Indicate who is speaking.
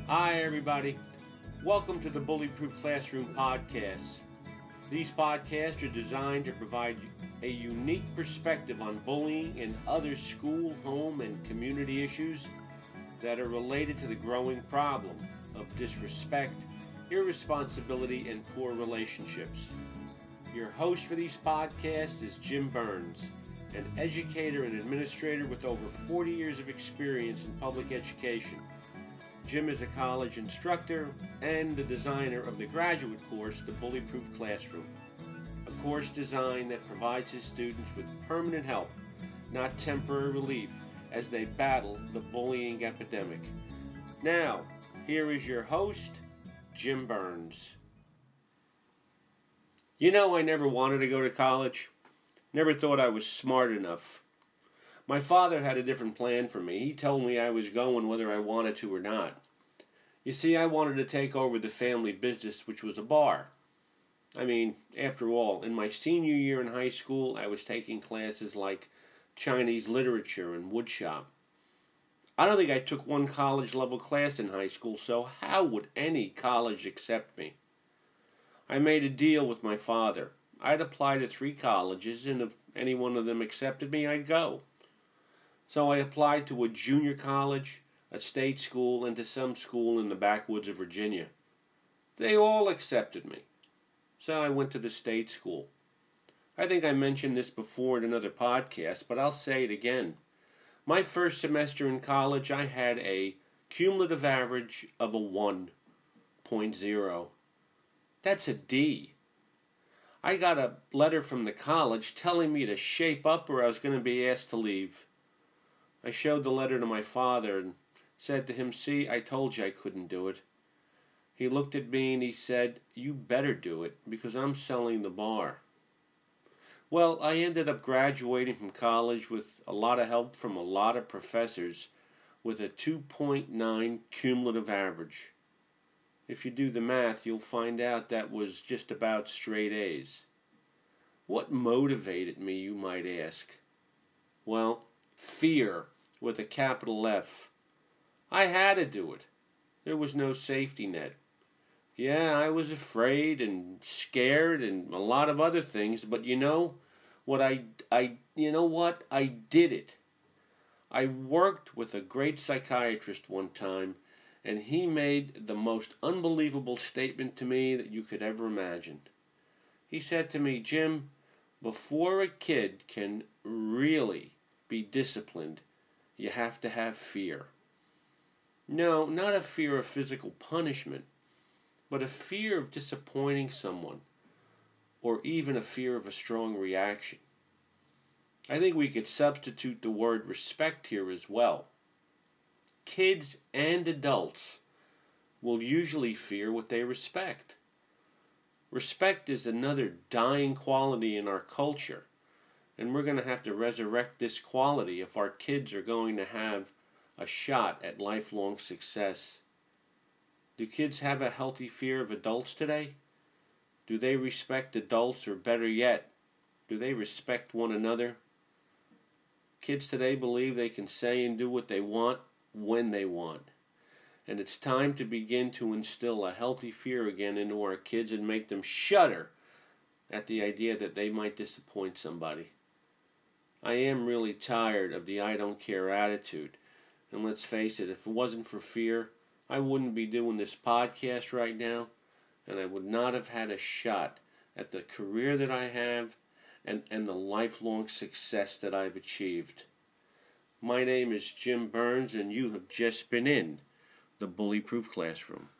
Speaker 1: Hi, everybody. Welcome to the Bully-Proof Classroom podcasts. These podcasts are designed to provide a unique perspective on bullying and other school, home, and community issues that are related to the growing problem of disrespect, irresponsibility, and poor relationships. Your host for these podcasts is Jim Burns, an educator and administrator with over 40 years of experience in public education. Jim is a college instructor and the designer of the graduate course, The Bully-Proof Classroom, a course design that provides his students with permanent help, not temporary relief, as they battle the bullying epidemic. Now, here is your host, Jim Burns. You know, I never wanted to go to college. Never thought I was smart enough. My father had a different plan for me. He told me I was going whether I wanted to or not. You see, I wanted to take over the family business, which was a bar. I mean, after all, in my senior year in high school, I was taking classes like Chinese literature and woodshop. I don't think I took one college-level class in high school, so how would any college accept me? I made a deal with my father. I'd apply to 3 colleges, and if any one of them accepted me, I'd go. So I applied to a junior college, a state school, and to some school in the backwoods of Virginia. They all accepted me. So I went to the state school. I think I mentioned this before in another podcast, but I'll say it again. My first semester in college, I had a cumulative average of a 1.0. That's a D. I got a letter from the college telling me to shape up or I was going to be asked to leave. I showed the letter to my father and said to him, "See, I told you I couldn't do it." He looked at me and he said, "You better do it because I'm selling the bar." Well, I ended up graduating from college with a lot of help from a lot of professors with a 2.9 cumulative average. If you do the math, you'll find out that was just about straight A's. What motivated me, you might ask? Well, fear with a capital F. I had to do it. There was no safety net. Yeah, I was afraid and scared and a lot of other things, but you know what I did it. I worked with a great psychiatrist one time, and he made the most unbelievable statement to me that you could ever imagine. He said to me, "Jim, before a kid can really be disciplined, you have to have fear." No, not a fear of physical punishment, but a fear of disappointing someone, or even a fear of a strong reaction. I think we could substitute the word respect here as well. Kids and adults will usually fear what they respect. Respect is another dying quality in our culture, and we're going to have to resurrect this quality if our kids are going to have a shot at lifelong success. Do kids have a healthy fear of adults today? Do they respect adults, or better yet, do they respect one another? Kids today believe they can say and do what they want when they want. And it's time to begin to instill a healthy fear again into our kids and make them shudder at the idea that they might disappoint somebody. I am really tired of the I don't care attitude. And let's face it, if it wasn't for fear, I wouldn't be doing this podcast right now, and I would not have had a shot at the career that I have and the lifelong success that I've achieved. My name is Jim Burns, and you have just been in the Bully-Proof Classroom.